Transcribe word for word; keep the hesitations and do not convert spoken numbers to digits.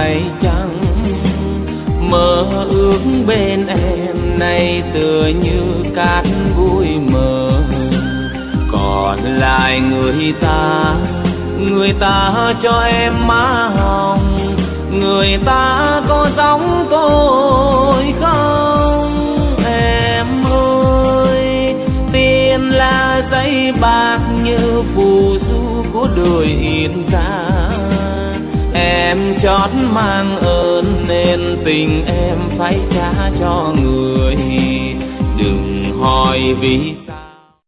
phải chăng mơ ước bên em nay tựa như cát bụi mờ, còn lại người ta, người ta cho em má hồng, người ta có giống tôi không em ơi. Tiền là giấy bạc như phù du của đời in ra, em chót mang ơn nên tình em phải trả cho người. Đừng hỏi vì